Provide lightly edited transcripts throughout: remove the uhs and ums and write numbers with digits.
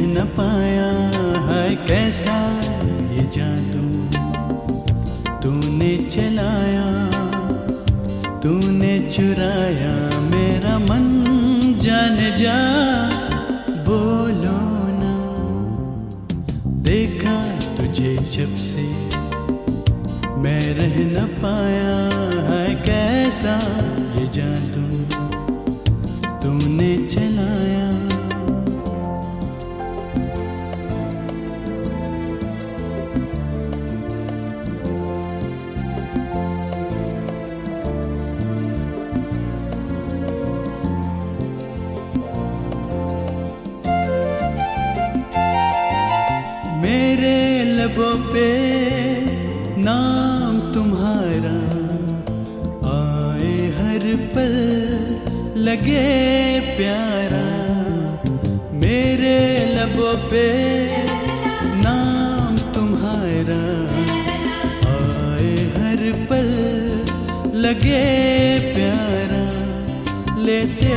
न पाया है कैसा ये जादू तूने चलाया, तूने चुराया मेरा मन जाने जा। बोलो ना, देखा तुझे जब से मैं रह न पाया है कैसा ये जादू तूने चलाया। मेरे लबों पे नाम तुम्हारा आए हर पल लगे प्यारा। मेरे लबों पे नाम तुम्हारा आए हर पल लगे प्यारा। लेते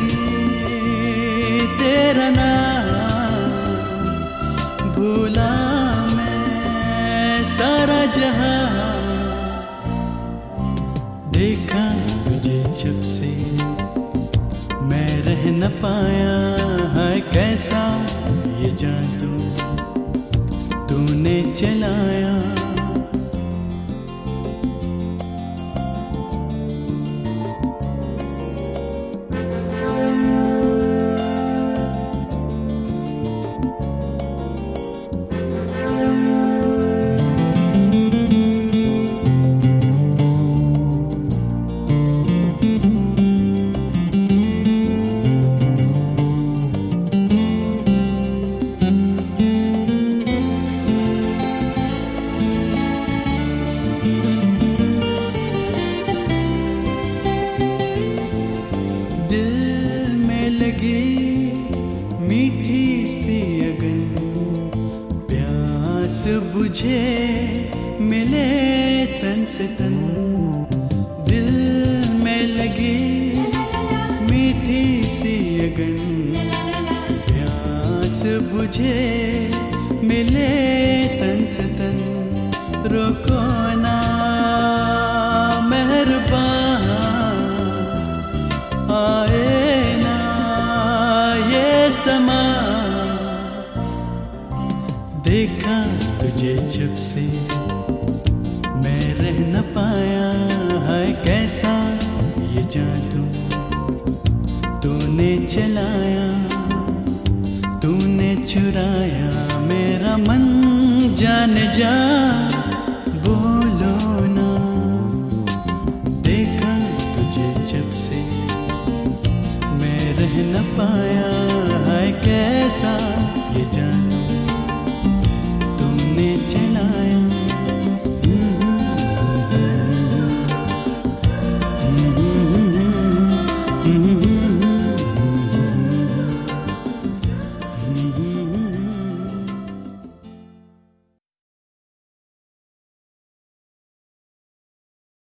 ही तेरा नाम भूला मैं सारा जहां। देखा तुझे जब से मैं रह न पाया है कैसा ये जादू तूने चलाया। मीठी सी अगन प्यास बुझे मिले तन से तन। दिल में लगी मीठी सी अगन प्यास बुझे मिले तन से तन। रोको ना मेहरबान आए ना ये समा। देखा तुझे जब से मैं रह न पाया है कैसा ये जादू तूने चलाया। तूने चुराया मेरा मन जाने जा। बोलो ना, देखा तुझे जब से मैं रह न पाया है कैसा